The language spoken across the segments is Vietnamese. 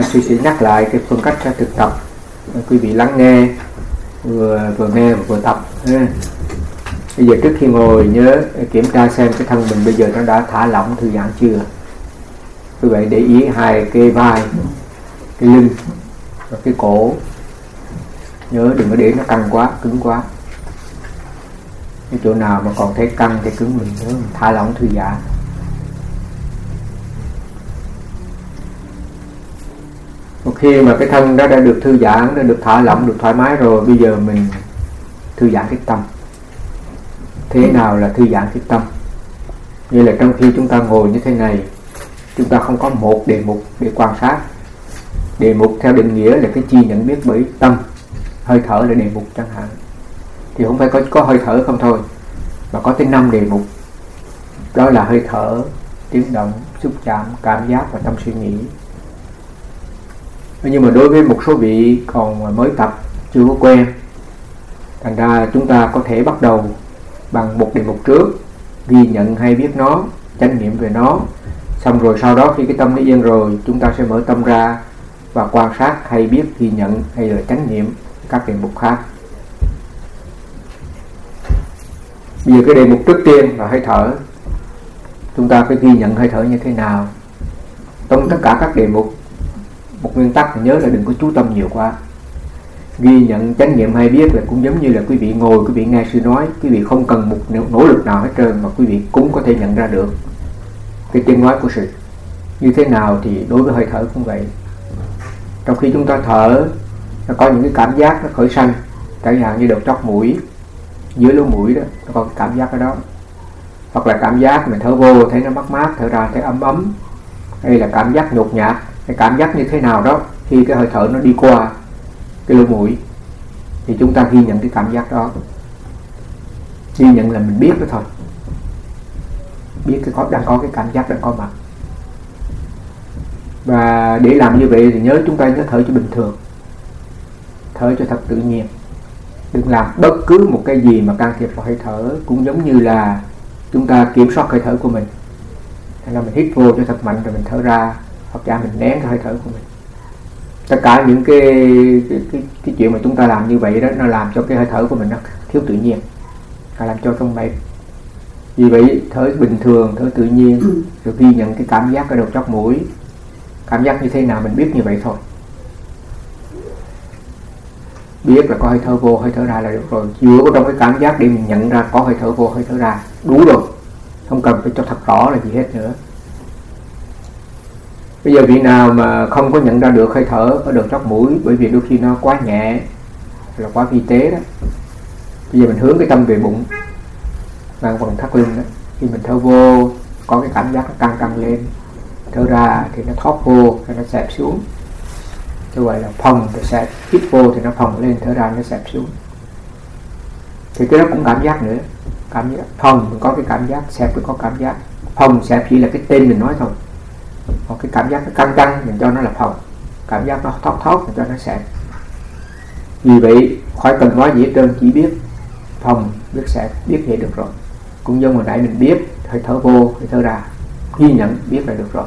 Sư sĩ nhắc lại cái phương cách thực tập. Quý vị lắng nghe, vừa nghe vừa tập. Bây giờ trước khi ngồi nhớ kiểm tra xem cái thân mình bây giờ nó đã thả lỏng thư giãn chưa. Quý vị để ý hai cái vai, cái lưng và cái cổ. Nhớ đừng có để nó căng quá, cứng quá. Cái chỗ nào mà còn thấy căng thấy cứng mình nhớ mình thả lỏng thư giãn. Một khi mà cái thân đó đã được thư giãn, đã được thả lỏng, được thoải mái rồi, bây giờ mình thư giãn cái tâm. Thế nào là thư giãn cái tâm? Như là trong khi chúng ta ngồi như thế này, chúng ta không có một đề mục để quan sát. Đề mục theo định nghĩa là cái chi nhận biết bởi tâm. Hơi thở là đề mục chẳng hạn. Thì không phải có hơi thở không thôi, mà có tới 5 đề mục. Đó là hơi thở, tiếng động, xúc chạm, cảm giác và tâm suy nghĩ. Nhưng mà đối với một số vị còn mới tập, chưa có quen, thành ra chúng ta có thể bắt đầu bằng một đề mục trước, ghi nhận hay biết nó, chánh niệm về nó. Xong rồi sau đó khi cái tâm nó yên rồi, chúng ta sẽ mở tâm ra và quan sát hay biết, ghi nhận hay là chánh niệm các đề mục khác. Bây giờ cái đề mục trước tiên là hơi thở. Chúng ta phải ghi nhận hơi thở như thế nào. Trong tất cả các đề mục, một nguyên tắc nhớ là đừng có chú tâm nhiều quá. Ghi nhận, chánh niệm hay biết là cũng giống như là quý vị ngồi, quý vị nghe sư nói, quý vị không cần một nỗ lực nào hết trơn mà quý vị cũng có thể nhận ra được cái tiếng nói của sự. Như thế nào thì đối với hơi thở cũng vậy. Trong khi chúng ta thở, nó có những cái cảm giác nó khởi sanh, chẳng hạn như đầu chóp mũi, dưới lỗ mũi đó, nó có cái cảm giác ở đó. Hoặc là cảm giác mình thở vô thấy nó mát mát, thở ra thấy ấm ấm, hay là cảm giác nhột nhạt, cái cảm giác như thế nào đó khi cái hơi thở nó đi qua cái lỗ mũi thì chúng ta ghi nhận cái cảm giác đó. Ghi nhận là mình biết đó thôi, biết đang có cái cảm giác đang có mặt. Và để làm như vậy thì chúng ta nhớ thở cho bình thường, thở cho thật tự nhiên. Đừng làm bất cứ một cái gì mà can thiệp vào hơi thở. Cũng giống như là chúng ta kiểm soát hơi thở của mình, hay là mình hít vô cho thật mạnh rồi mình thở ra, hoặc là mình nén cái hơi thở của mình. Tất cả những cái chuyện mà chúng ta làm như vậy đó, nó làm cho cái hơi thở của mình nó thiếu tự nhiên, làm cho trong mệt. Vì vậy thở bình thường, thở tự nhiên, rồi ghi nhận cái cảm giác ở đầu chóp mũi. Cảm giác như thế nào mình biết như vậy thôi. Biết là có hơi thở vô, hơi thở ra là được rồi. Dựa trong cái cảm giác để mình nhận ra có hơi thở vô, hơi thở ra, đủ rồi. Không cần phải cho thật rõ là gì hết nữa. Bây giờ vị nào mà không có nhận ra được hơi thở ở đầu chóp mũi, bởi vì đôi khi nó quá nhẹ, là quá vi tế đó. Bây giờ mình hướng cái tâm về bụng, ngang phần thắt lưng đó. Khi mình thở vô, có cái cảm giác nó căng lên. Thở ra thì nó thoát vô, rồi nó xẹp xuống. Như vậy là phồng rồi xẹp, hít vô thì nó phồng lên, thở ra nó xẹp xuống. Thì cái đó cũng cảm giác nữa. Cảm giác phồng mình có cái cảm giác, xẹp mình có cảm giác. Phồng xẹp chỉ là cái tên mình nói thôi. Còn cái cảm giác nó căng mình cho nó là phồng, cảm giác nó thoát mình cho nó xẹp. Vì vậy khỏi cần nói gì hết trơn, chỉ biết phồng, biết xẹp, biết vậy được rồi. Cũng giống hồi nãy mình biết hơi thở vô, hơi thở ra, ghi nhận biết là được rồi.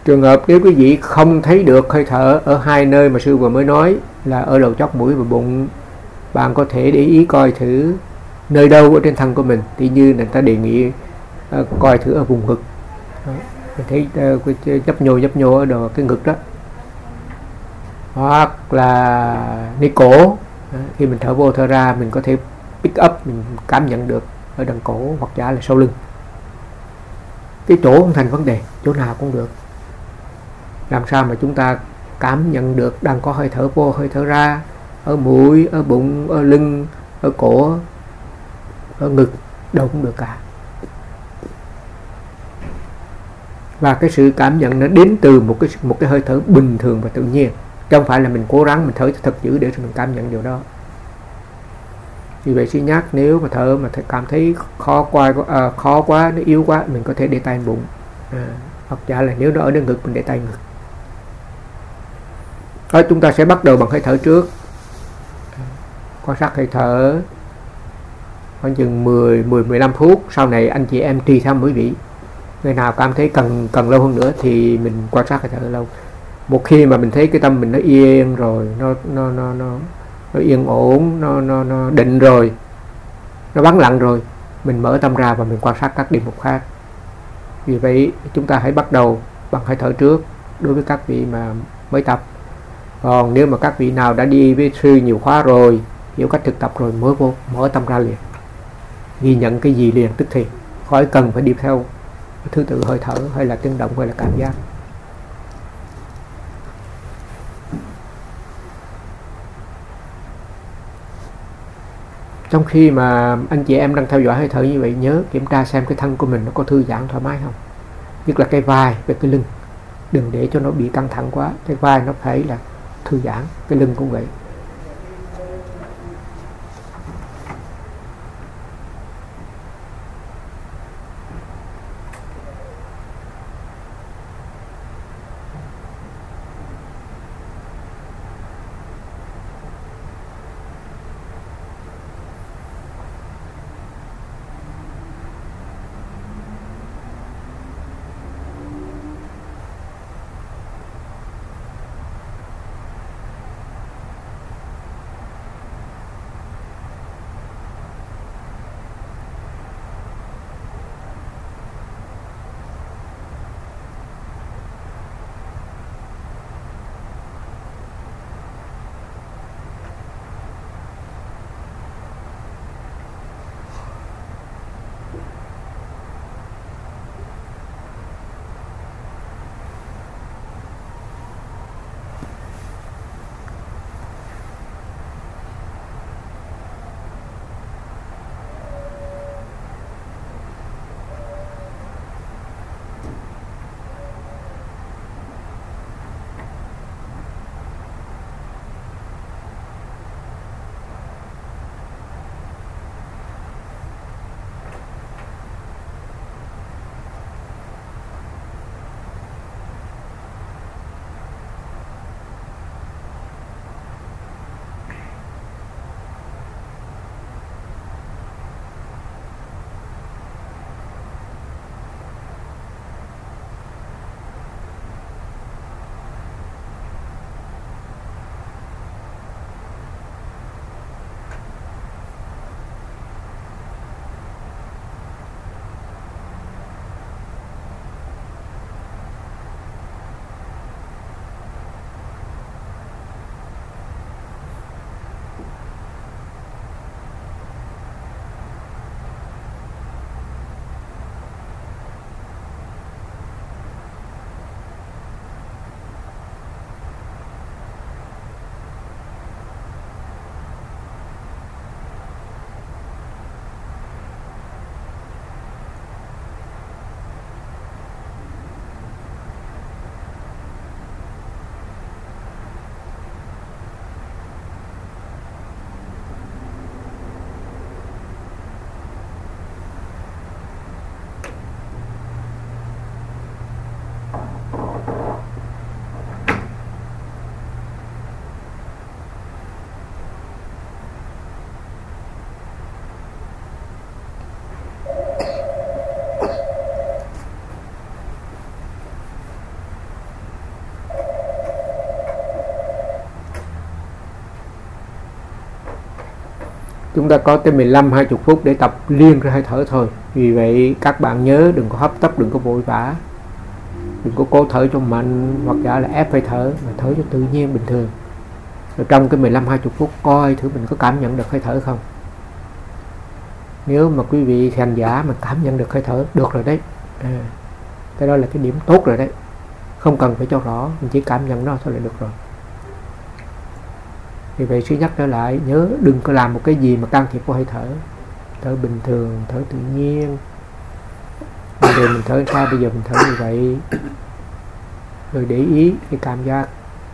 Trường hợp nếu quý vị không thấy được hơi thở ở hai nơi mà sư vừa mới nói là ở đầu chóp mũi và bụng, bạn có thể để ý coi thử nơi đâu ở trên thân của mình. Thì như người ta đề nghị coi thử ở vùng ngực. Mình thấy nhấp nhô ở đầu cái ngực đó, hoặc là nơi cổ. Khi mình thở vô thở ra mình có thể pick up, mình cảm nhận được ở đằng cổ hoặc giả là sau lưng. Cái chỗ không thành vấn đề, chỗ nào cũng được. Làm sao mà chúng ta cảm nhận được đang có hơi thở vô hơi thở ra ở mũi, ở bụng, ở lưng, ở cổ, ở ngực, đâu cũng được cả. Và cái sự cảm nhận nó đến từ một cái hơi thở bình thường và tự nhiên, chứ không phải là mình cố gắng mình thở thật dữ để mình cảm nhận điều đó. Vì vậy xin nhắc, nếu mà thở mà cảm thấy khó quá, nó yếu quá, mình có thể để tay bụng, hoặc giả là nếu nó ở đến ngực mình để tay ngực. Đó, chúng ta sẽ bắt đầu bằng hơi thở trước. Quan sát hơi thở khoảng chừng 10-15 phút. Sau này anh chị em tùy theo quý vị, người nào cảm thấy cần lâu hơn nữa thì mình quan sát hơi thở lâu. Một khi mà mình thấy cái tâm mình nó yên rồi, nó yên ổn, nó định rồi, nó vắng lặng rồi, mình mở tâm ra và mình quan sát các điểm mục khác. Vì vậy chúng ta hãy bắt đầu bằng hơi thở trước đối với các vị mà mới tập. Còn nếu mà các vị nào đã đi với sư nhiều khóa rồi, hiểu cách thực tập rồi, mới vô mở tâm ra liền, ghi nhận cái gì liền tức thì, khỏi cần phải đi theo thứ tự hơi thở hay là tiếng động hay là cảm giác. Trong khi mà anh chị em đang theo dõi hơi thở như vậy, nhớ kiểm tra xem cái thân của mình nó có thư giãn thoải mái không, nhất là cái vai và cái lưng. Đừng để cho nó bị căng thẳng quá, cái vai nó phải là thư giãn, cái lưng cũng vậy. Chúng ta có tới 15-20 phút để tập liên cái hơi thở thôi. Vì vậy các bạn nhớ đừng có hấp tấp, đừng có vội vã, đừng có cố thở cho mạnh hoặc giả là ép hơi thở, mà thở cho tự nhiên bình thường. Rồi trong cái 15-20 phút coi thử mình có cảm nhận được hơi thở không. Nếu mà quý vị khán giả mà cảm nhận được hơi thở, được rồi đấy. Cái đó là cái điểm tốt rồi đấy. Không cần phải cho rõ, mình chỉ cảm nhận nó thôi là được rồi. Vì vậy suy nhắc trở lại, nhớ đừng có làm một cái gì mà can thiệp vào hơi thở. Thở bình thường, thở tự nhiên. Bây giờ mình thở sao, bây giờ mình thở như vậy. Rồi để ý cái cảm giác.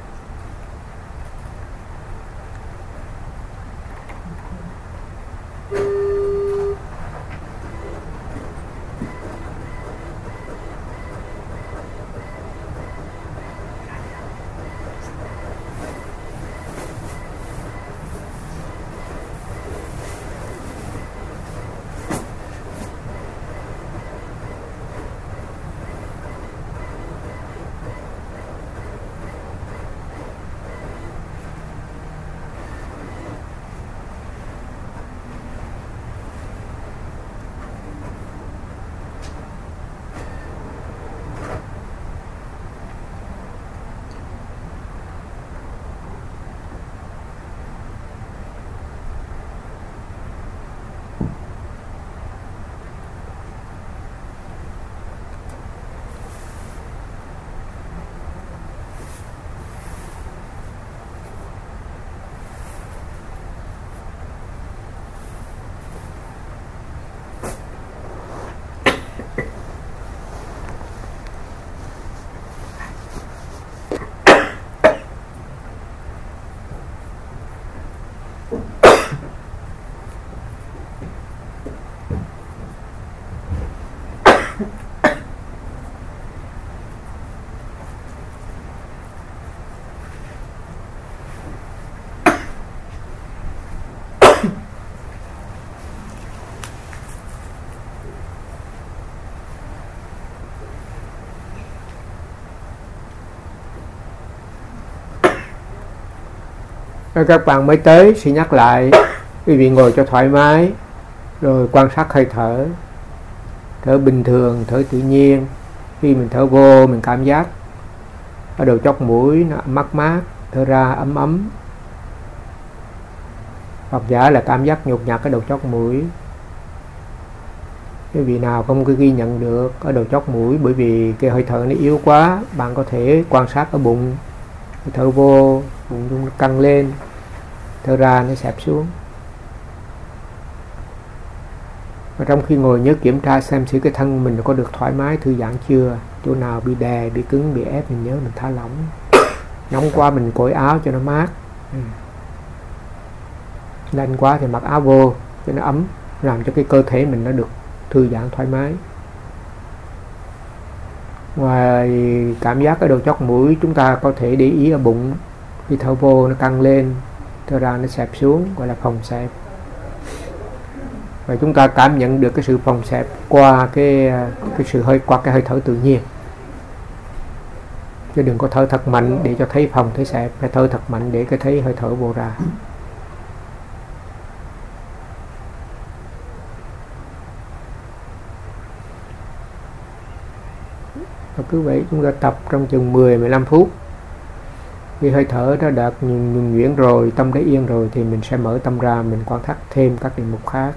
Rồi các bạn mới tới, xin nhắc lại, quý vị ngồi cho thoải mái, rồi quan sát hơi thở. Thở bình thường, thở tự nhiên. Khi mình thở vô, mình cảm giác ở đầu chóp mũi nó mát mát, thở ra ấm ấm. Hoặc giả là cảm giác nhột nhạt ở đầu chóp mũi. Quý vị nào không có ghi nhận được ở đầu chóp mũi bởi vì cái hơi thở nó yếu quá, bạn có thể quan sát ở bụng. Thở vô, bụng nó căng lên, thở ra nó xẹp xuống. Và trong khi ngồi nhớ kiểm tra xem thử cái thân mình có được thoải mái, thư giãn chưa. Chỗ nào bị đè, bị cứng, bị ép mình nhớ mình thả lỏng. Nóng quá mình cởi áo cho nó mát. Lạnh quá thì mặc áo vô cho nó ấm, làm cho cái cơ thể mình nó được thư giãn thoải mái. Ngoài cảm giác ở đầu chóp mũi, chúng ta có thể để ý ở bụng. Khi thở vô nó căng lên, thở ra nó xẹp xuống, gọi là phồng xẹp. Và chúng ta cảm nhận được cái sự phồng xẹp qua cái hơi thở tự nhiên. Chứ đừng có thở thật mạnh để cho thấy phồng thấy xẹp, phải thở thật mạnh để cái thấy hơi thở vô ra. Và cứ vậy chúng ta tập trong chừng 10-15 phút. Khi hơi thở đã đạt nhuần nhuyễn rồi, tâm đã yên rồi thì mình sẽ mở tâm ra, mình quan sát thêm các đề mục khác.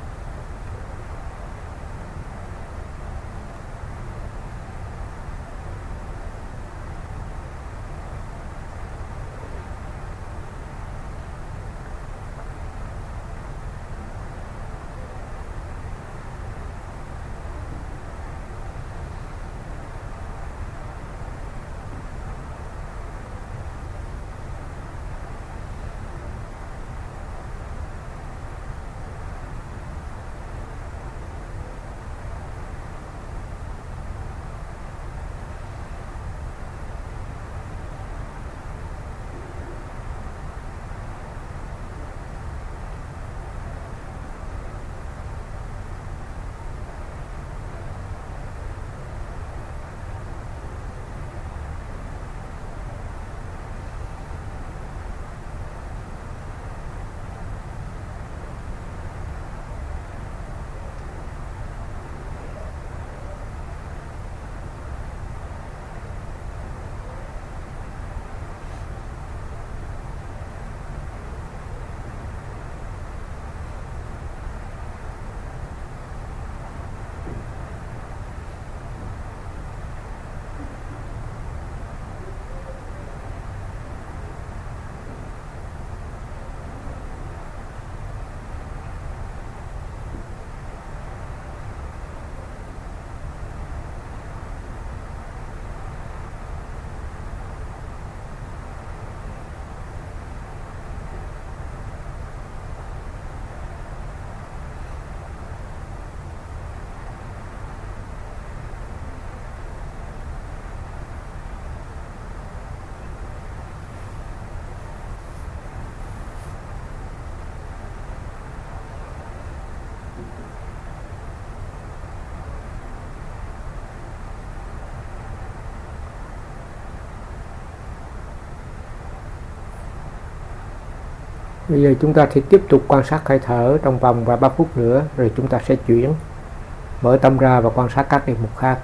Bây giờ chúng ta sẽ tiếp tục quan sát hơi thở trong vòng vài 3 phút nữa, rồi chúng ta sẽ chuyển mở tâm ra và quan sát các đề mục khác.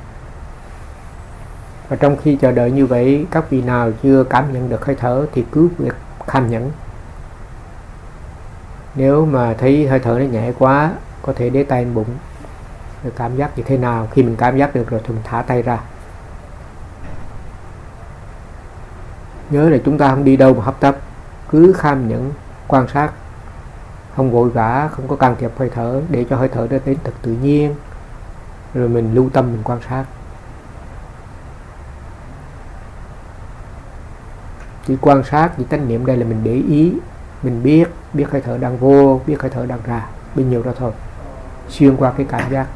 Và trong khi chờ đợi như vậy, các vị nào chưa cảm nhận được hơi thở thì cứ việc kham nhẫn. Nếu mà thấy hơi thở nó nhẹ quá, có thể để tay lên bụng, rồi cảm giác như thế nào. Khi mình cảm giác được rồi thì mình thả tay ra. Nhớ là chúng ta không đi đâu mà hấp tấp, cứ kham nhẫn quan sát, không vội vã, không có can thiệp hơi thở, để cho hơi thở nó đến thật tự nhiên, rồi mình lưu tâm mình quan sát. Chỉ quan sát, chỉ chánh niệm đây là mình để ý, mình biết hơi thở đang vô, biết hơi thở đang ra, bấy nhiêu đó thôi, xuyên qua cái cảm giác.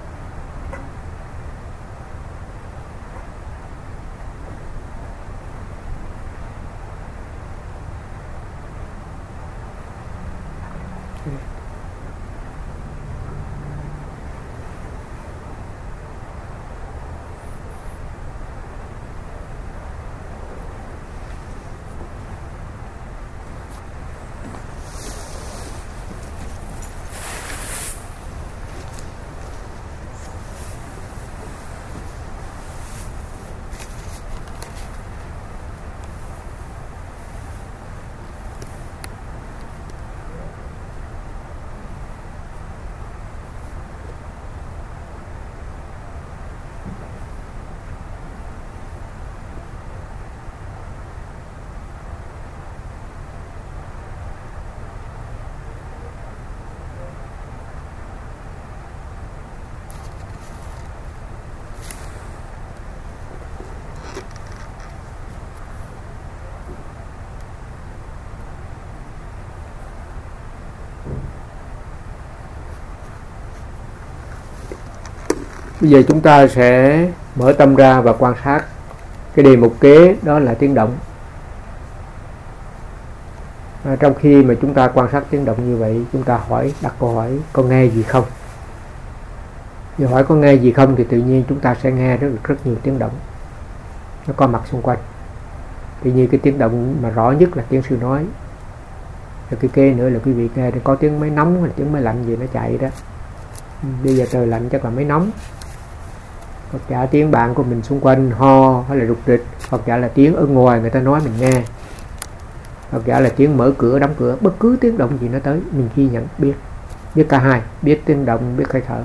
Bây giờ chúng ta sẽ mở tâm ra và quan sát cái đề mục kế, đó là tiếng động. Trong khi mà chúng ta quan sát tiếng động như vậy, chúng ta đặt câu hỏi có nghe gì không. Giờ hỏi có nghe gì không thì tự nhiên chúng ta sẽ nghe rất nhiều tiếng động nó có mặt xung quanh. Tuy nhiên cái tiếng động mà rõ nhất là tiếng sư nói. Rồi cái kế nữa là quý vị nghe thì có tiếng máy nóng hay tiếng máy lạnh gì nó chạy đó. Bây giờ trời lạnh chắc là máy nóng. Hoặc giả tiếng bạn của mình xung quanh ho hay là rục rịch, hoặc giả là tiếng ở ngoài người ta nói mình nghe, hoặc giả là tiếng mở cửa đóng cửa, bất cứ tiếng động gì nó tới mình ghi nhận, biết cả hai, biết tiếng động, biết hơi thở.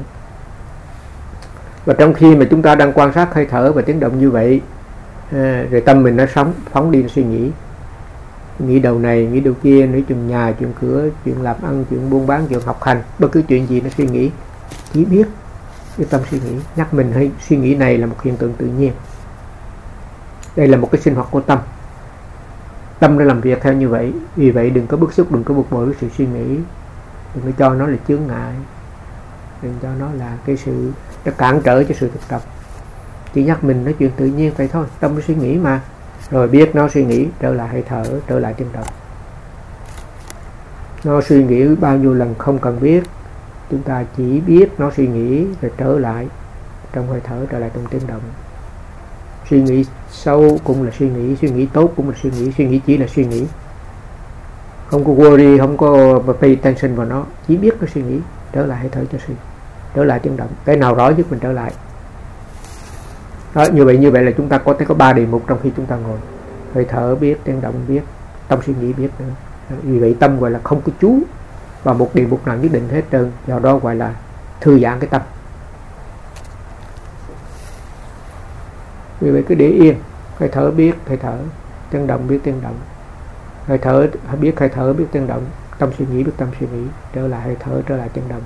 Và trong khi mà chúng ta đang quan sát hơi thở và tiếng động như vậy, rồi tâm mình nó phóng đi suy nghĩ đầu này, nghĩ đầu kia, nghĩ chuyện nhà, chuyện cửa, chuyện làm ăn, chuyện buôn bán, chuyện học hành, bất cứ chuyện gì nó suy nghĩ, chỉ biết cái tâm suy nghĩ, nhắc mình hay suy nghĩ này là một hiện tượng tự nhiên. Đây là một cái sinh hoạt của tâm. Tâm nó làm việc theo như vậy. Vì vậy đừng có bức xúc, đừng có bực bội với sự suy nghĩ, đừng có cho nó là chướng ngại, đừng cho nó là cái sự nó cản trở cho sự thực tập. Chỉ nhắc mình nói chuyện tự nhiên vậy thôi. Tâm nó suy nghĩ mà, rồi biết nó suy nghĩ, trở lại hơi thở, trở lại tiếng động. Nó suy nghĩ bao nhiêu lần không cần biết, chúng ta chỉ biết nó suy nghĩ rồi trở lại trong hơi thở, trở lại trong tiếng động. Suy nghĩ sâu cũng là suy nghĩ tốt cũng là suy nghĩ chỉ là suy nghĩ, không có worry, không có pay attention vào nó, chỉ biết nó suy nghĩ, trở lại hơi thở cho suy, trở lại tiếng động. Cái nào rõ nhất mình trở lại đó. Như vậy là chúng ta có thể có 3 đề mục trong khi chúng ta ngồi: hơi thở biết, tiếng động biết, tâm suy nghĩ biết nữa. Vì vậy tâm gọi là không có chú vào một đề mục nào nhất định hết trơn, do đó gọi là thư giãn cái tâm. Vì vậy cứ để yên, hơi thở biết hơi thở, tiếng động biết tiếng động, hơi thở biết hơi thở biết tiếng động, tâm suy nghĩ biết tâm suy nghĩ, trở lại hơi thở, trở lại tiếng động.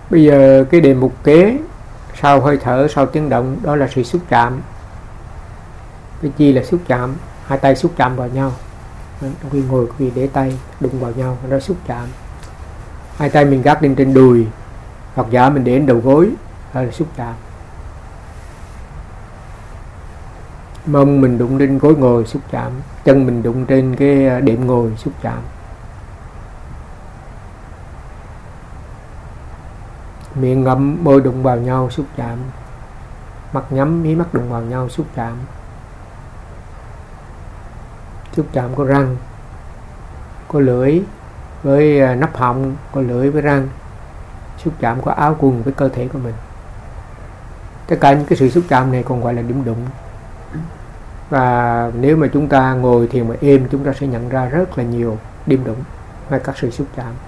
Bây giờ cái đề mục kế sau hơi thở, sau tiếng động, đó là sự xúc chạm. Cái chi là xúc chạm? Hai tay xúc chạm vào nhau. Trong khi ngồi, quý vị để tay đụng vào nhau, đó là xúc chạm. Hai tay mình gác lên trên đùi, hoặc giả mình để lên đầu gối, đó là xúc chạm. Mông mình đụng lên gối ngồi, xúc chạm. Chân mình đụng trên cái đệm ngồi, xúc chạm. Miệng ngậm, môi đụng vào nhau, xúc chạm. Mắt nhắm, mí mắt đụng vào nhau, xúc chạm. Xúc chạm có răng, có lưỡi với nắp họng, có lưỡi với răng. Xúc chạm có áo quần với cơ thể của mình. Tất cả những cái sự xúc chạm này còn gọi là điểm đụng. Và nếu mà chúng ta ngồi thiền mà êm, chúng ta sẽ nhận ra rất là nhiều điểm đụng hay các sự xúc chạm.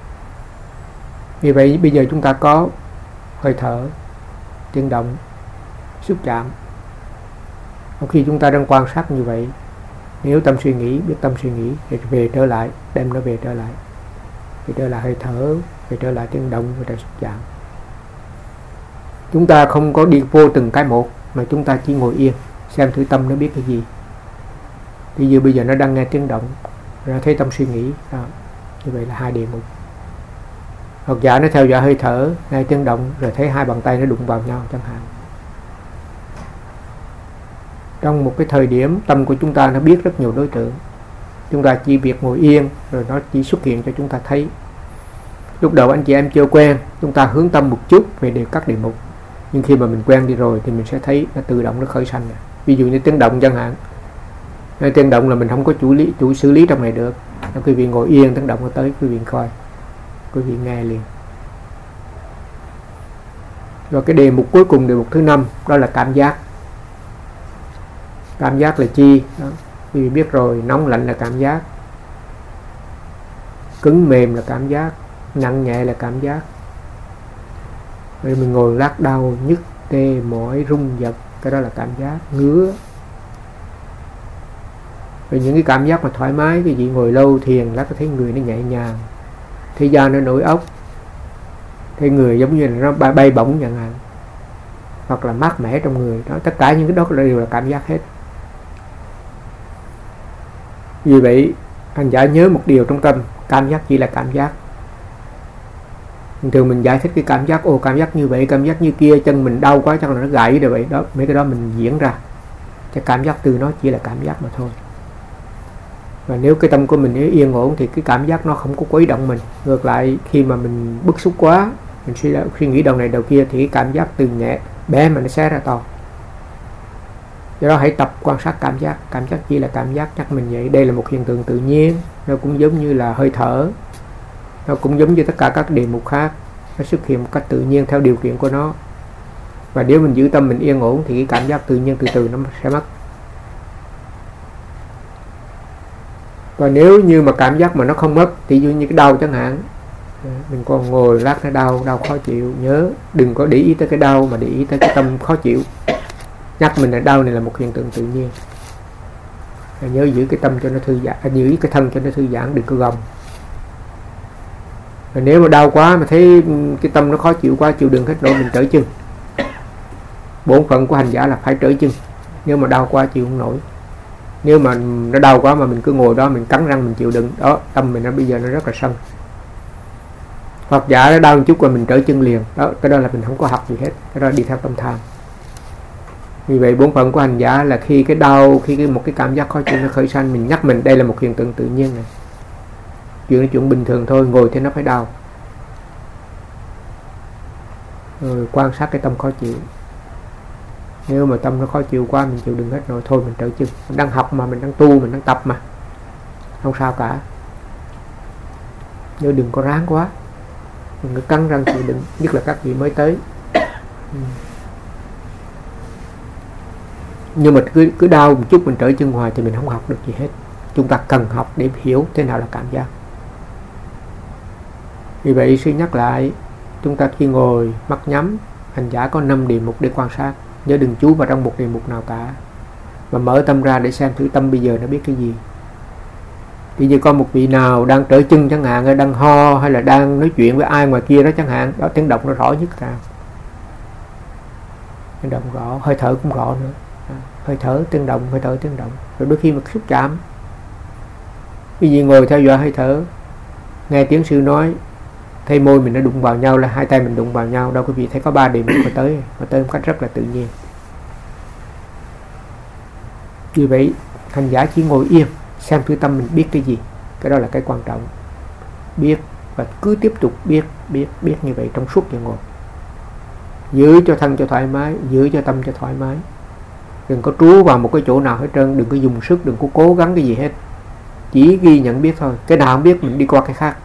Vì vậy bây giờ chúng ta có hơi thở, tiếng động, xúc chạm. Khi chúng ta đang quan sát như vậy, nếu tâm suy nghĩ, biết tâm suy nghĩ, thì về trở lại, đem nó về trở lại. Về trở lại hơi thở, về trở lại tiếng động, về trở lại xúc chạm. Chúng ta không có đi vô từng cái một, mà chúng ta chỉ ngồi yên, xem thử tâm nó biết cái gì. Bây giờ nó đang nghe tiếng động, nó thấy tâm suy nghĩ. Đó. Như vậy là hai đề mục. Hoặc giả nó theo dõi hơi thở, nghe tiếng động, rồi thấy hai bàn tay nó đụng vào nhau chẳng hạn. Trong một cái thời điểm tâm của chúng ta nó biết rất nhiều đối tượng. Chúng ta chỉ việc ngồi yên, rồi nó chỉ xuất hiện cho chúng ta thấy. Lúc đầu anh chị em chưa quen, chúng ta hướng tâm một chút về các đề mục. Nhưng khi mà mình quen đi rồi thì mình sẽ thấy nó tự động nó khởi sanh. Ví dụ như tiếng động chẳng hạn. Tiếng động là mình không có chủ xử lý trong này được. Quý vị ngồi yên, tiếng động nó tới, quý vị coi, quý vị nghe liền. Rồi cái đề mục cuối cùng, đề mục thứ 5, đó là cảm giác. Cảm giác là chi? Đó. Quý vị biết rồi, nóng lạnh là cảm giác, cứng mềm là cảm giác, nặng nhẹ là cảm giác. Rồi mình ngồi lát đau, nhức, tê, mỏi, rung giật, cái đó là cảm giác, ngứa. Rồi những cái cảm giác mà thoải mái, cái gì ngồi lâu thiền lát có thấy người nó nhẹ nhàng, thấy da nó nổi ốc, thấy người giống như là nó bay bổng chẳng hạn, hoặc là mát mẻ trong người đó. Tất cả những cái đó đều là cảm giác hết. Vì vậy hành giả nhớ một điều trong tâm, cảm giác chỉ là cảm giác. Thường mình giải thích cái cảm giác, cảm giác như vậy, cảm giác như kia, chân mình đau quá chắc là nó gãy rồi vậy đó. Mấy cái đó mình diễn ra, cái cảm giác từ nó chỉ là cảm giác mà thôi. Và nếu cái tâm của mình yên ổn thì cái cảm giác nó không có quấy động mình. Ngược lại khi mà mình bức xúc quá, mình suy nghĩ đầu này đầu kia, thì cái cảm giác từ nhẹ bé mà nó xé ra to. Do đó hãy tập quan sát cảm giác. Cảm giác chỉ là cảm giác, nhắc mình vậy. Đây là một hiện tượng tự nhiên. Nó cũng giống như là hơi thở, nó cũng giống như tất cả các đề mục khác. Nó xuất hiện một cách tự nhiên theo điều kiện của nó. Và nếu mình giữ tâm mình yên ổn thì cái cảm giác tự nhiên từ từ nó sẽ mất. Và nếu như mà cảm giác mà nó không mất, thì dụ như cái đau chẳng hạn, mình còn ngồi lát nó đau khó chịu, nhớ đừng có để ý tới cái đau mà để ý tới cái tâm khó chịu. Nhắc mình là đau này là một hiện tượng tự nhiên. Nhớ giữ cái tâm cho nó thư giãn, giữ cái thân cho nó thư giãn, đừng có gồng. Và nếu mà đau quá mà thấy cái tâm nó khó chịu quá, chịu đựng hết nổi, mình trở chân. Bổn phận của hành giả là phải trở chân. Nếu mà đau quá chịu không nổi, nếu mà nó đau quá mà mình cứ ngồi đó mình cắn răng mình chịu đựng đó, tâm mình nó bây giờ nó rất là sân. Hoặc giả nó đau một chút rồi mình trở chân liền đó, cái đó là mình không có học gì hết, cái đó đi theo tâm tham. Vì vậy bổn phận của hành giả là khi cái đau, khi một cái cảm giác khó chịu nó khởi sanh, mình nhắc mình đây là một hiện tượng tự nhiên này, chuyện bình thường thôi, ngồi thế nó phải đau, rồi quan sát cái tâm khó chịu. Nếu mà tâm nó khó chịu quá mình chịu đựng hết rồi, thôi mình trở chân. Mình đang học mà, mình đang tu, mình đang tập mà, không sao cả. Nhưng đừng có ráng quá, đừng có cắn răng chịu đựng, nhất là các vị mới tới. Nhưng mà cứ đau một chút mình trở chân hoài thì mình không học được gì hết. Chúng ta cần học để hiểu thế nào là cảm giác. Vì vậy suy nhắc lại, chúng ta khi ngồi mắt nhắm, hành giả có 5 đề mục để quan sát. Nhớ đừng chú vào trong một đề mục nào cả, mà mở tâm ra để xem thử tâm bây giờ nó biết cái gì. Ví dụ có một vị nào đang trở chân chẳng hạn, đang ho hay là đang nói chuyện với ai ngoài kia đó chẳng hạn, đó tiếng động nó rõ nhất ra. Tiếng động rõ, hơi thở cũng rõ nữa. Hơi thở tiếng động, hơi thở tiếng động. Rồi đôi khi mà xúc chạm, ví dụ ngồi theo dõi hơi thở, nghe tiếng sư nói, thấy môi mình nó đụng vào nhau, là hai tay mình đụng vào nhau, đâu quý vị thấy có 3 điểm mà tới một cách rất là tự nhiên. Vì vậy hành giả chỉ ngồi yên xem thử tâm mình biết cái gì, cái đó là cái quan trọng. Biết và cứ tiếp tục biết như vậy trong suốt giờ ngồi, giữ cho thân cho thoải mái, giữ cho tâm cho thoải mái. Đừng có trú vào một cái chỗ nào hết trơn, đừng có dùng sức, đừng có cố gắng cái gì hết, chỉ ghi nhận biết thôi. Cái nào không biết mình đi qua cái khác.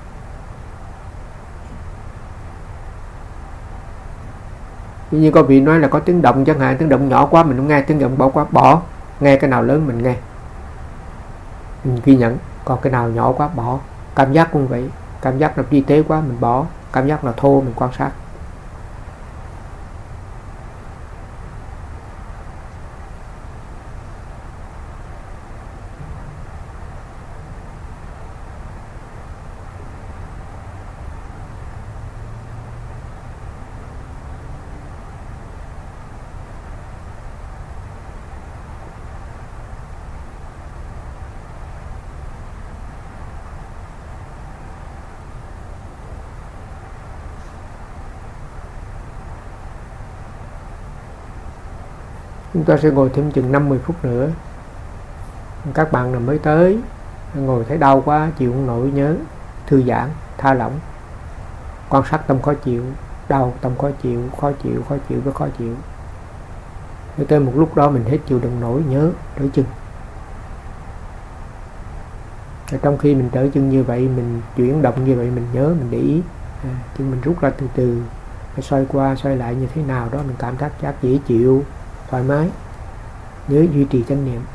Như có vị nói là có tiếng động chẳng hạn, tiếng động nhỏ quá mình không nghe, tiếng động bỏ, nghe cái nào lớn mình nghe, mình ghi nhận. Còn cái nào nhỏ quá bỏ. Cảm giác cũng vậy, cảm giác nào vi tế quá mình bỏ, cảm giác nào thô mình quan sát. Chúng ta sẽ ngồi thêm chừng 50 phút nữa. Các bạn nào mới tới, ngồi thấy đau quá, chịu không nổi, nhớ thư giãn, tha lỏng, quan sát tâm khó chịu, đau, tâm khó chịu với khó chịu. Nếu tới một lúc đó mình hết chịu đựng nổi, nhớ trở chân. Trong khi mình trở chân như vậy, mình chuyển động như vậy, mình nhớ, mình để ý. Chứ mình rút ra từ từ, phải xoay qua xoay lại như thế nào đó, mình cảm giác dễ chịu, thoải mái. Nhớ duy trì chánh niệm.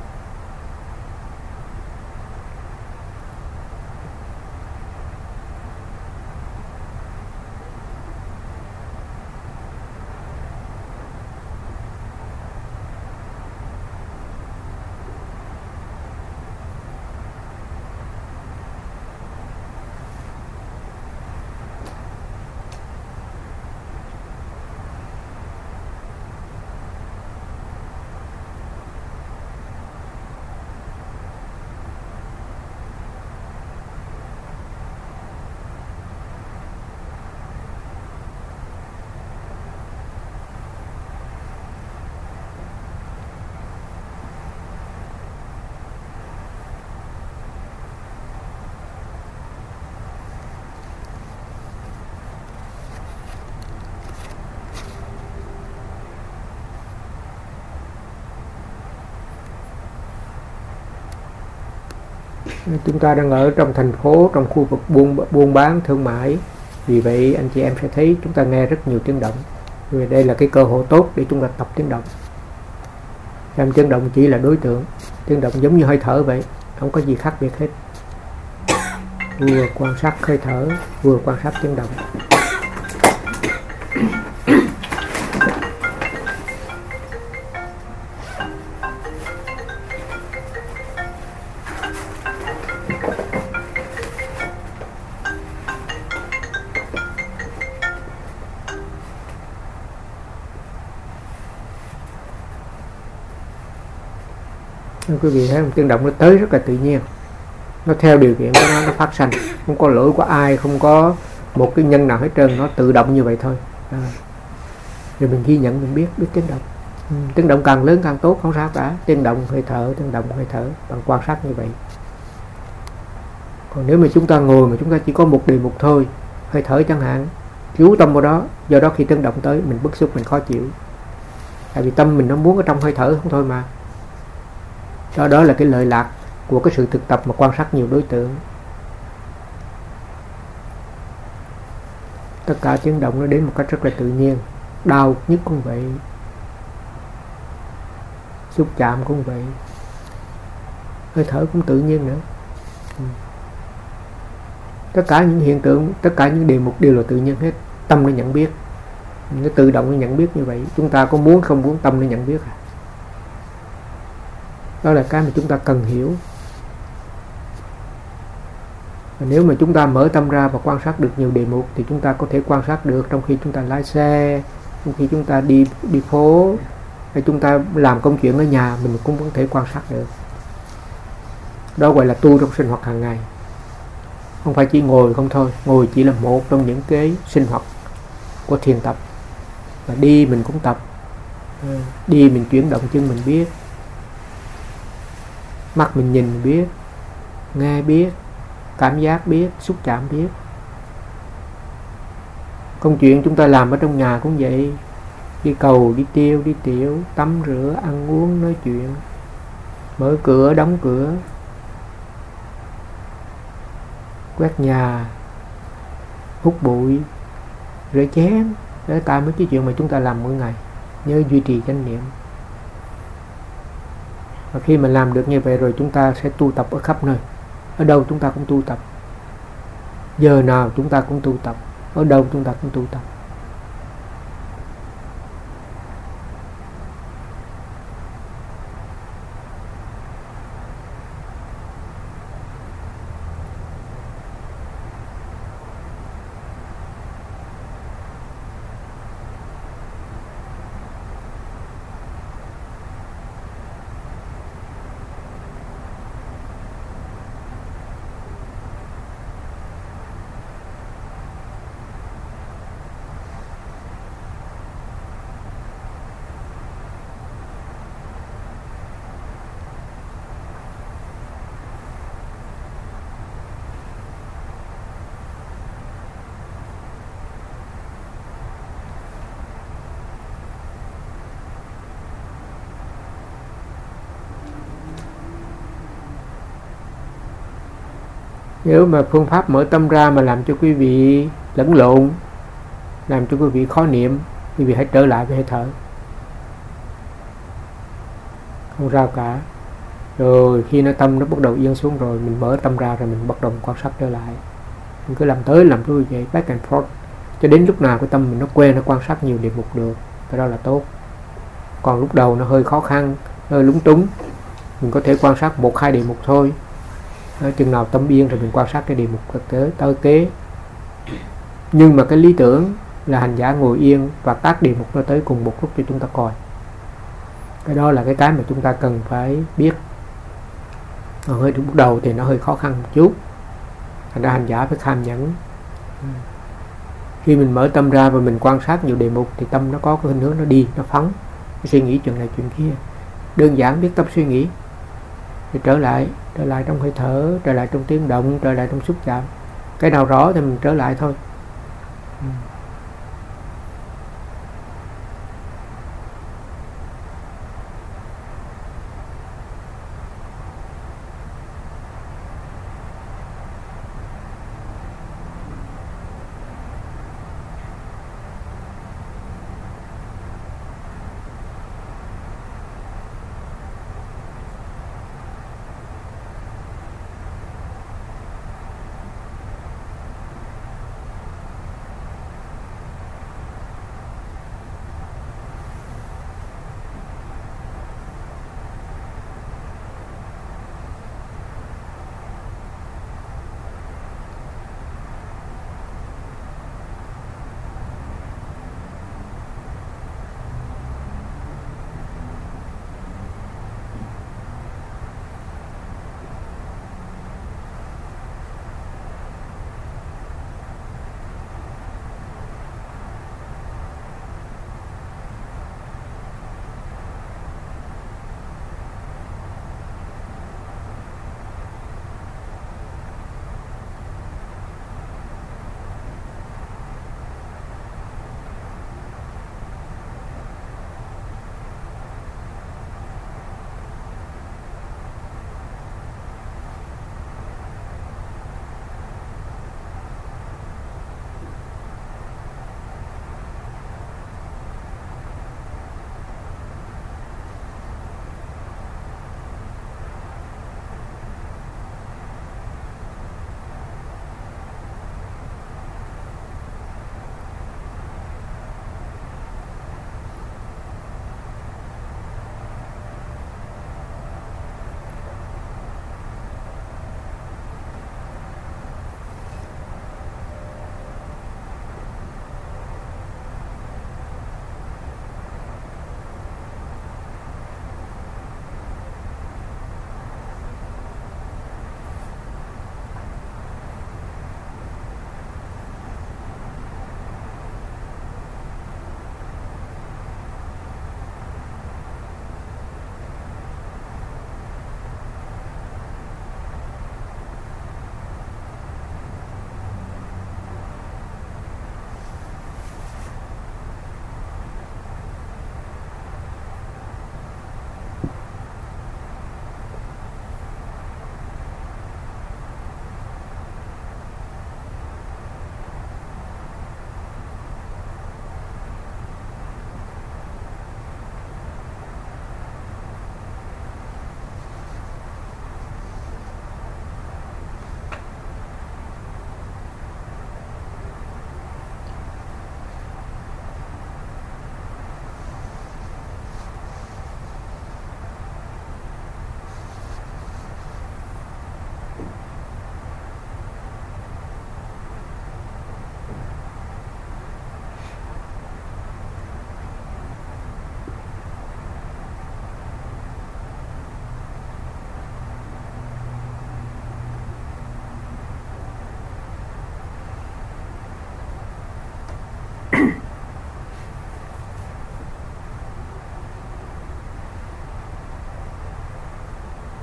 Chúng ta đang ở trong thành phố, trong khu vực buôn bán thương mại. Vì vậy anh chị em sẽ thấy chúng ta nghe rất nhiều tiếng động. Vì đây là cái cơ hội tốt để chúng ta tập tiếng động. Xem tiếng động chỉ là đối tượng. Tiếng động giống như hơi thở vậy, không có gì khác biệt hết. Vừa quan sát hơi thở, vừa quan sát tiếng động. Quý vị thấy một tiếng động nó tới rất là tự nhiên, nó theo điều kiện của nó phát sanh, không có lỗi của ai, không có một cái nhân nào hết trơn, nó tự động như vậy thôi. Rồi mình ghi nhận, mình biết tiếng động. Tiếng động càng lớn càng tốt, không sao cả. Tiếng động hơi thở, bằng quan sát như vậy. Còn nếu mà chúng ta ngồi mà chúng ta chỉ có một đề mục thôi, hơi thở chẳng hạn, chú tâm vào đó, do đó khi tiếng động tới mình bức xúc, mình khó chịu, tại vì tâm mình nó muốn ở trong hơi thở không thôi mà. Đó là cái lợi lạc của cái sự thực tập mà quan sát nhiều đối tượng. Tất cả tiếng động nó đến một cách rất là tự nhiên. Đau nhất cũng vậy, xúc chạm cũng vậy, hơi thở cũng tự nhiên nữa. Tất cả những hiện tượng, tất cả những đề mục đều là tự nhiên hết. Tâm nó nhận biết, nó tự động nó nhận biết như vậy. Chúng ta có muốn không muốn, tâm nó nhận biết. Đó là cái mà chúng ta cần hiểu. Và nếu mà chúng ta mở tâm ra và quan sát được nhiều đề mục thì chúng ta có thể quan sát được trong khi chúng ta lái xe, trong khi chúng ta đi phố, hay chúng ta làm công chuyện ở nhà, mình cũng có thể quan sát được. Đó gọi là tu trong sinh hoạt hàng ngày. Không phải chỉ ngồi không thôi, ngồi chỉ là một trong những cái sinh hoạt của thiền tập. Và đi mình cũng tập, đi mình chuyển động chân mình biết, mắt mình nhìn biết, nghe biết, cảm giác biết, xúc chạm biết. Công chuyện chúng ta làm ở trong nhà cũng vậy, đi cầu, đi tiêu, đi tiểu, tắm rửa, ăn uống, nói chuyện, mở cửa, đóng cửa, quét nhà, hút bụi, rửa chén. Đấy cả mấy cái chuyện mà chúng ta làm mỗi ngày. Nhớ duy trì chánh niệm. Và khi mà làm được như vậy rồi chúng ta sẽ tu tập ở khắp nơi. Ở đâu chúng ta cũng tu tập, giờ nào chúng ta cũng tu tập, ở đâu chúng ta cũng tu tập. Nếu mà phương pháp mở tâm ra mà làm cho quý vị lẫn lộn, làm cho quý vị khó niệm, quý vị hãy trở lại với hơi thở. Không sao cả. Rồi khi nó tâm nó bắt đầu yên xuống rồi, mình mở tâm ra rồi mình bắt đầu quan sát trở lại. Mình cứ làm tới làm lui vậy, back and forth, cho đến lúc nào cái tâm mình nó quen, nó quan sát nhiều đề mục được, cái đó là tốt. Còn lúc đầu nó hơi khó khăn, hơi lúng túng, mình có thể quan sát 1-2 đề mục thôi. Chừng nào tâm yên rồi mình quan sát cái đề mục tới kế. Nhưng mà cái lý tưởng là hành giả ngồi yên và các đề mục nó tới cùng một lúc cho chúng ta coi. Cái đó là cái mà chúng ta cần phải biết. Hơi lúc đầu thì nó hơi khó khăn một chút, thành ra hành giả phải kham nhẫn. Khi mình mở tâm ra và mình quan sát nhiều đề mục thì tâm nó có cái hình hướng nó đi, nó phóng, nó suy nghĩ chuyện này chuyện kia. Đơn giản biết tâm suy nghĩ thì trở lại trong hơi thở, trở lại trong tiếng động, trở lại trong xúc chạm. Cái nào rõ thì mình trở lại thôi.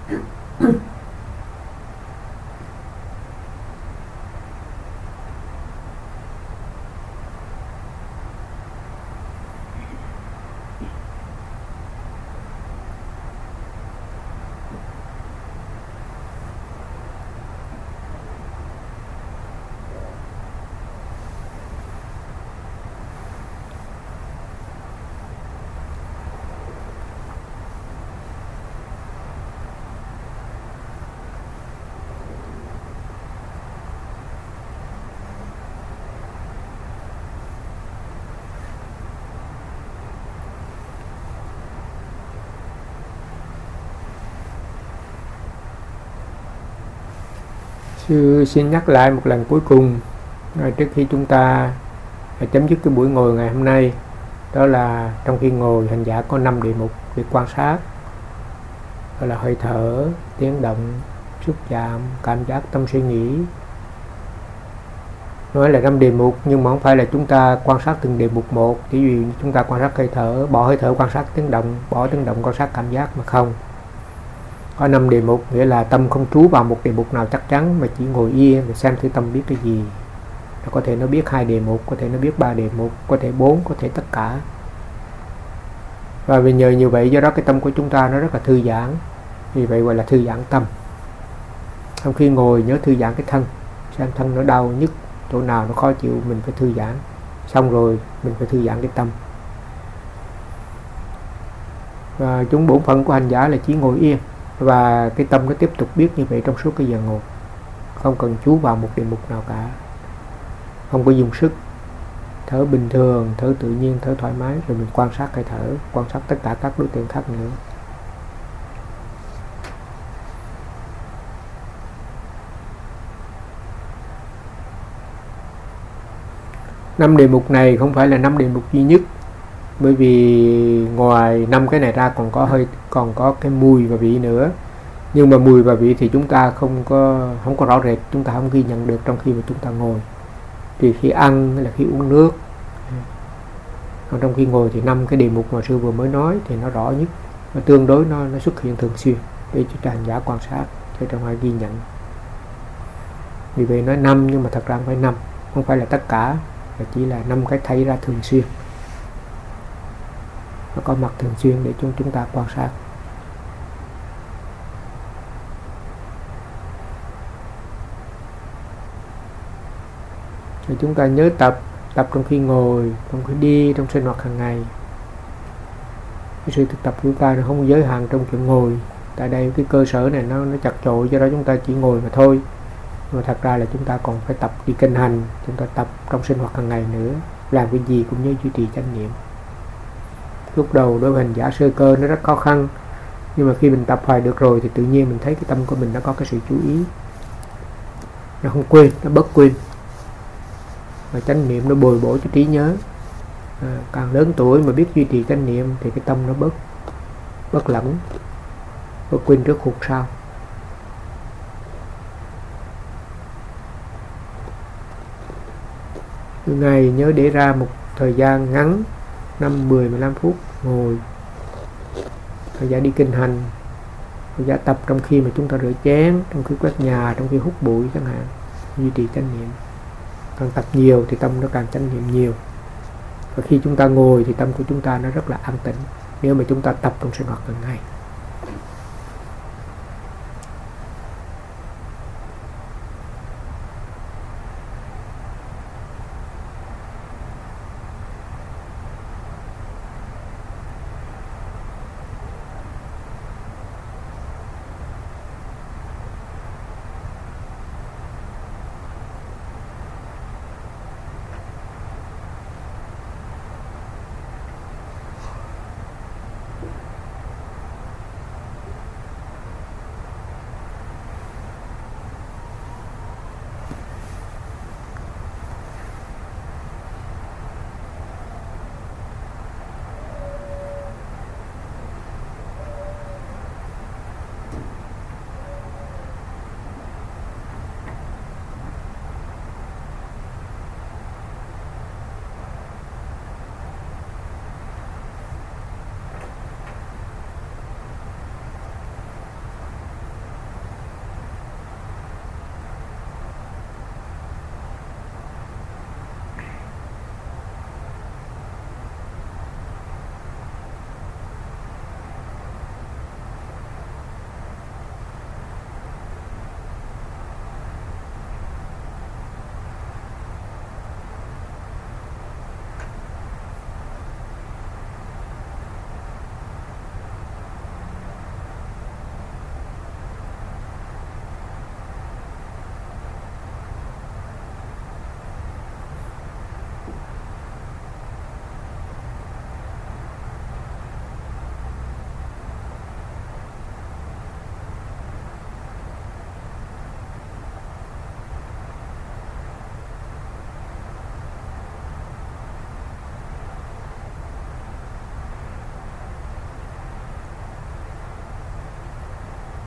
Sư xin nhắc lại một lần cuối cùng trước khi chúng ta chấm dứt cái buổi ngồi ngày hôm nay, đó là trong khi ngồi hành giả có 5 đề mục để quan sát, đó là hơi thở, tiếng động, xúc chạm, cảm giác, tâm suy nghĩ. Nói là 5 đề mục nhưng mà không phải là chúng ta quan sát từng đề mục một. Ví dụ chúng ta quan sát hơi thở, bỏ hơi thở quan sát tiếng động, bỏ tiếng động quan sát cảm giác, mà không. Có 5 đề mục, nghĩa là tâm không trú vào một đề mục nào chắc chắn, mà chỉ ngồi yên và xem thử tâm biết cái gì. Có thể nó biết 2 đề mục, có thể nó biết 3 đề mục, có thể 4, có thể tất cả. Và vì nhờ như vậy, do đó cái tâm của chúng ta nó rất là thư giãn. Vì vậy gọi là thư giãn tâm. Trong khi ngồi nhớ thư giãn cái thân, xem thân nó đau nhức, chỗ nào nó khó chịu mình phải thư giãn. Xong rồi mình phải thư giãn cái tâm. Và chúng bổn phận của hành giả là chỉ ngồi yên, và cái tâm nó tiếp tục biết như vậy trong suốt cái giờ ngồi, không cần chú vào một đề mục nào cả, không có dùng sức, thở bình thường, thở tự nhiên, thở thoải mái, rồi mình quan sát hơi thở, quan sát tất cả các đối tượng khác nữa. Năm đề mục này không phải là 5 đề mục duy nhất, bởi vì ngoài 5 cái này ra còn có cái mùi và vị nữa. Nhưng mà mùi và vị thì chúng ta không có rõ rệt, chúng ta không ghi nhận được trong khi mà chúng ta ngồi. Thì khi ăn hay là khi uống nước. Còn trong khi ngồi thì 5 cái đề mục mà sư vừa mới nói thì nó rõ nhất, và tương đối nó xuất hiện thường xuyên để cho hành giả quan sát, cho trong ai ghi nhận. Vì vậy nói 5 nhưng mà thật ra không phải 5, không phải là tất cả, mà chỉ là 5 cái thấy ra thường xuyên. Nó có mặt thường xuyên để chúng ta quan sát. Thì chúng ta nhớ tập trong khi ngồi, trong khi đi, trong sinh hoạt hàng ngày. Cái sự thực tập của chúng ta nó không giới hạn trong chuyện ngồi. Tại đây cái cơ sở này nó chặt chội, do đó chúng ta chỉ ngồi mà thôi. Nhưng mà thật ra là chúng ta còn phải tập đi kinh hành, chúng ta tập trong sinh hoạt hàng ngày nữa. Làm cái gì cũng nhớ duy trì chánh niệm. Lúc đầu đối với hành giả sơ cơ nó rất khó khăn, nhưng mà khi mình tập hoài được rồi thì tự nhiên mình thấy cái tâm của mình nó có cái sự chú ý, nó không quên, nó bớt quên, và chánh niệm nó bồi bổ cho trí nhớ. Càng lớn tuổi mà biết duy trì chánh niệm thì cái tâm nó bớt lẫn, bớt quên trước hụt sau. Ngày nhớ để ra một thời gian ngắn 5, 10, 15 phút ngồi, thời gian đi kinh hành, thời gian tập trong khi mà chúng ta rửa chén, trong khi quét nhà, trong khi hút bụi chẳng hạn, duy trì chánh niệm. Càng tập nhiều thì tâm nó càng chánh niệm nhiều. Và khi chúng ta ngồi thì tâm của chúng ta nó rất là an tĩnh, nếu mà chúng ta tập trong sinh hoạt hàng ngày.